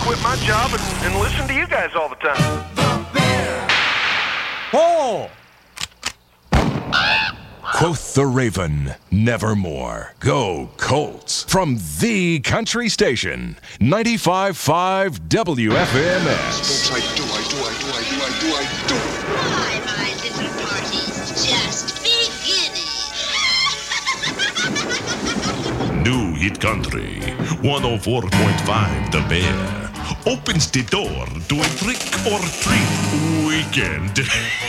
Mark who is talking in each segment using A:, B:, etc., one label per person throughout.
A: quit my job and listen to you guys all the time.
B: Oh!
C: Quoth the Raven, nevermore. Go Colts. From the country station, 95.5 WFMS.
D: I do.
E: Why, my little party's just beginning.
F: New Hit Country, 104.5 The Bear. Opens the door to a trick or treat weekend.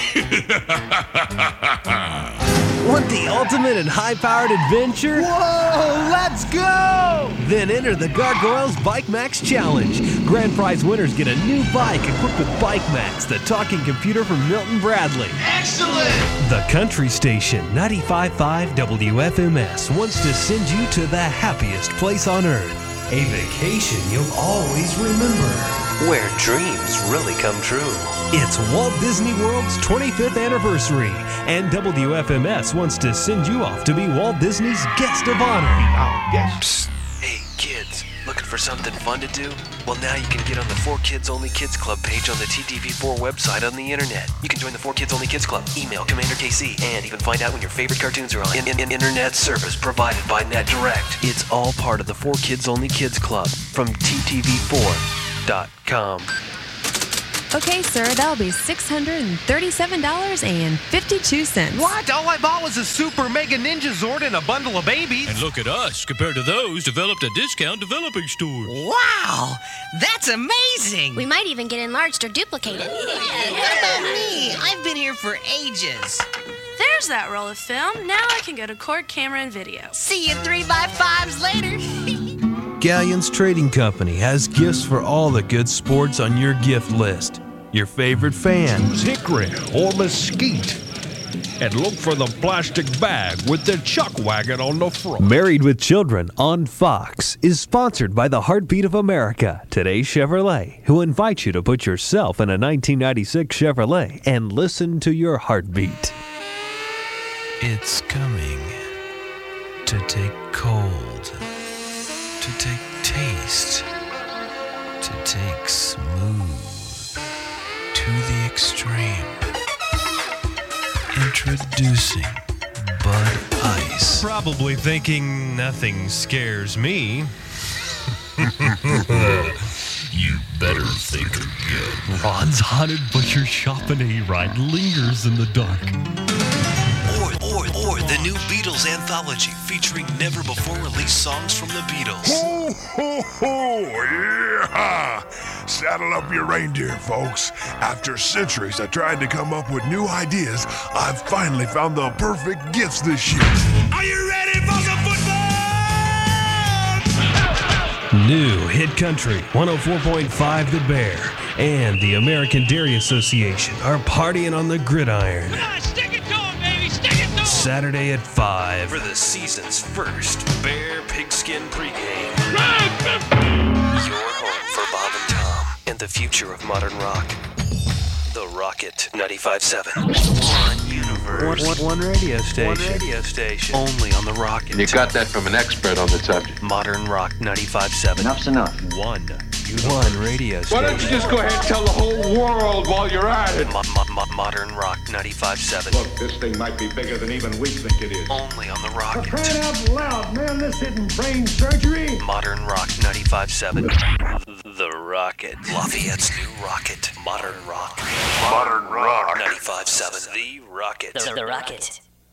G: Want the ultimate and high-powered adventure?
B: Whoa, let's go!
G: Then enter the Gargoyles Bike Max Challenge. Grand prize winners get a new bike equipped with Bike Max, the talking computer from Milton Bradley.
B: Excellent!
G: The country station, 95.5 WFMS, wants to send you to the happiest place on earth. A vacation you'll always remember.
H: Where dreams really come true.
G: It's Walt Disney World's 25th anniversary, and WFMS wants to send you off to be Walt Disney's guest of honor.
H: Psst. Hey, kids, looking for something fun to do? Well, now you can get on the 4Kids Only Kids Club page on the TTV4 website on the internet. You can join the 4Kids Only Kids Club, email Commander KC, and even find out when your favorite cartoons are on. Internet service provided by NetDirect. It's all part of the 4Kids Only Kids Club from TTV4.com.
I: Okay, sir, that'll be $637.52.
B: What? All I bought was a Super Mega Ninja Zord and a bundle of babies.
J: And look at us. Compared to those, developed a discount developing store.
K: Wow! That's amazing!
E: We might even get enlarged or duplicated.
K: What about me? I've been here for ages.
L: There's that roll of film. Now I can go to court, camera, and video.
K: See you 3x5s later.
G: Galleon's Trading Company has gifts for all the good sports on your gift list. Your favorite fan.
M: Choose hickory or mesquite. And look for the plastic bag with the chuck wagon on the front.
G: Married with Children on Fox is sponsored by the Heartbeat of America, Today's Chevrolet, who invites you to put yourself in a 1996 Chevrolet and listen to your heartbeat.
N: It's coming to take cold, to take taste, to take smooth, to the extreme. Introducing Bud Ice.
G: Probably thinking nothing scares me.
F: You better think again.
G: Ron's haunted butcher shop and A-Ride lingers in the dark.
H: Or the new Beatles anthology featuring never-before-released songs from the Beatles.
D: Ho, ho, ho, yeah! Saddle up your reindeer, folks. After centuries of trying to come up with new ideas, I've finally found the perfect gifts this year.
F: Are you ready for some football?
G: New Hit Country, 104.5 The Bear, and the American Dairy Association are partying on the gridiron. Saturday at 5
H: for the season's first Bear Pigskin pregame. Your home for Bob and Tom and the future of modern rock. The Rocket 95.7. One universe.
G: One radio station.
H: One radio station. Only on the Rocket.
O: You got that from an expert on the subject.
H: Modern Rock 95.7.
O: Enough's enough.
G: One radio station.
O: Why don't you just go ahead and tell the whole world while you're at it?
H: Modern Rock 95.7.
P: Look, this thing might be bigger than even we think it is.
H: Only on the Rocket.
P: For crying out loud, man, this isn't brain surgery.
H: Modern Rock 95.7. The Rocket. Lafayette's new rocket. Modern Rock.
A: Modern Rock
H: 95.7. The Rocket.
E: The Rocket.